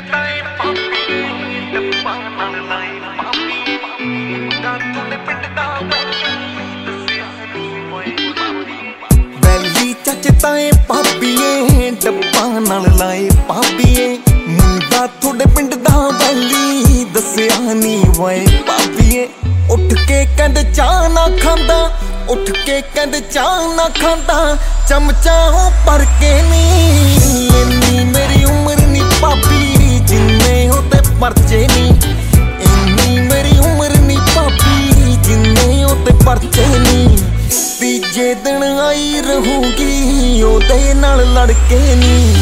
ਤਾਏ ਪਾਪੀ ਡੱਬਾ ਨਾਲ ਲਾਏ ਪਾਪੀ ਮੁੰਡਾ ਤੁਹਾਡੇ ਪਿੰਡ ਦਾ ਦੱਸਿਆ ਨਹੀਂ ਓਏ ਪਾਪੀ ਬੈਲੀ ਚੱਚ ਤਾਏ ਪਾਪੀਏ ਡੱਬਾ ਨਾਲ ਲਾਏ ਪਾਪੀਏ ਮੁੰਡਾ ਤੁਹਾਡੇ ਪਿੰਡ ਦਾ ਬੈਲੀ ਦੱਸਿਆ ਨਹੀਂ ਓਏ ਪਾਪੀਏ ਉੱਠ ਕੇ ਕਹਿੰਦੇ ਚਾਹ ਨਾ ਖਾਂਦਾ ਉੱਠ ਕੇ ਕਹਿੰਦੇ ਚਾਹ ਨਾ ਖਾਂਦਾ ਚਮਚਾ ਭਰ ਕੇ ਨੀ ਇੰਨੀ ਮੇਰੀ ਉਮਰ ਨੀ ਭਾਬੀ ਜਿੰਨੇ ਉਹਦੇ ਪਰਚੇ ਨੀ ਇੰਨੀ ਮੇਰੀ ਉਮਰ ਨੀ ਭਾਬੀ ਜਿੰਨੇ ਉਹਦੇ ਪਰਚੇ ਨੀ ਤੀਜੇ ਦਿਨ ਆਈ ਰਹੂਗੀ ਉਹਦੇ ਨਾਲ ਲੜ ਕੇ ਨੀ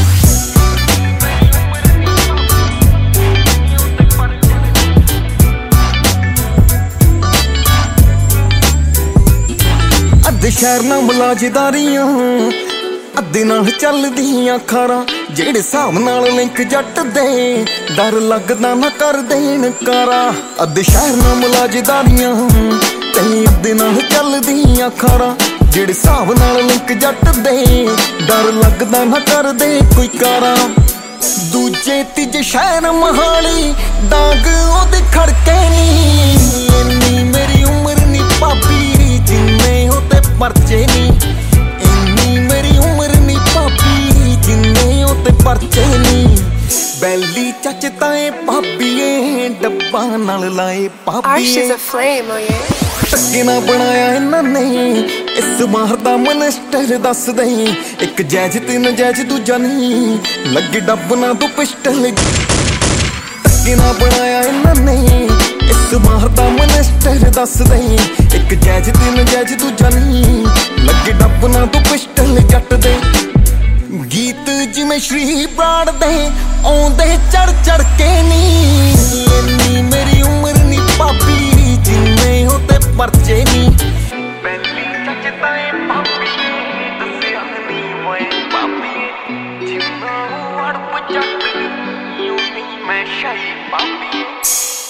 ਅੱਧੇ ਸ਼ਹਿਰ ਨਾਲ ਮੁਲਾਜ਼ਦਾਰੀਆਂ ਅੱਧੇ ਨਾਲ ਚੱਲਦੀਆਂ ਖਾਰਾਂ ਜਿਹੜੇ ਹਿਸਾਬ ਨਾਲ ਲਿੰਕ ਜੱਟ ਦੇ ਡਰ ਲੱਗਦਾ ਨਾ ਕਰ ਦੇਣ ਕਾਰਾ ਅੱਧੇ ਸ਼ਹਿਰ ਨਾਲ ਮੁਲਾਜ਼ਦਾਰੀਆਂ ਤੇ ਅੱਧੇ ਨਾਲ ਚੱਲਦੀਆਂ ਖਾਰਾਂ ਜਿਹੜੇ ਹਿਸਾਬ ਨਾਲ ਲਿੰਕ ਜੱਟ ਦੇ ਡਰ ਲੱਗਦਾ ਨਾ ਕਰ ਦੇ ਕੋਈ ਕਾਰਾ ਦੂਜੇ ਤੀਜੇ ਸ਼ਹਿਰ ਮਹਾਲੀ ਡਾਂਗ ਉਹਦੇ ਖੜਕੇ ਨੀ ਇੰਨੀ ਮੇਰੀ ਉਮਰ ਨੀ ਭਾਬੀ ਜਿੰਨੇ ਉਹਦੇ ਪਰਚੇ ਨੀ ਇੰਨੀ ਮੇਰੀ ਉਮਰ ਨੀ ਭਾਬੀ ਜਿੰਨੇ ਉਹਦੇ ਪਰਚੇ ਨੀ ਬੈਲੀ ਚੱਚ ਤਾਏ ਭਾਬੀਏ ਡੱਬਾ ਨਾਲ ਲਾਏ ਭਾਬੀਏ ਟੱਕੇ ਨਾ ਬਣਾਇਆ ਇਹਨਾਂ ਨੇ ਇਸ ਮਾਰ ਦਾ ਮਨਿਸਟਰ ਦੱਸ ਦੇ ਇੱਕ ਜੈਜ ਤੇ ਨਜੈਜ ਦੂਜਾ ਨਹੀਂ ਲੱਗੇ ਡੱਬ ਨਾ ਤੂੰ ਪਿਸਟਲ ਟੱਕੇ ਨਾ ਬਣਾਇਆ ਇਹਨਾਂ ਨੇ ਇਸ ਮਾਰ ਦਾ ਮਨਿਸਟਰ ਦੱਸ ਦੇ ਇੱਕ ਜੈਜ ਤੇ ਨਜੈਜ ਦੂਜਾ ਨਹੀਂ ਲੱਗੇ ਡੱਬ ਨਾ ਤੂੰ ਪਿਸਟਲ ਜੱਟ ਦੇ ਗੀਤ ਜਿਵੇਂ ਸ਼੍ਰੀ ਬਰਾੜ ਦੇ ਆਉਂਦੇ ਚੜ ਚੜ ਕੇ ਨੀ ਇੰਨੀ ਮੇਰੀ ਉਮਰ ਨੀ ਭਾਬੀ ਜਿੰਨੇ ਉਹਦੇ ਪਰਚੇ ਨੀ ਬੈਲੀ ਚੱਚ ਤਾਏ ਪਾਪੀ ਦੱਸਿਆ ਨਹੀਂ ਓਏ ਪਾਪੀ ਜਿੰਨਾ ਅੜਪ ਜੱਟ ਯੂੰ ਨਹੀਂ ਮੈਂ ਸ਼ਾਹੀ ਪਾਪੀ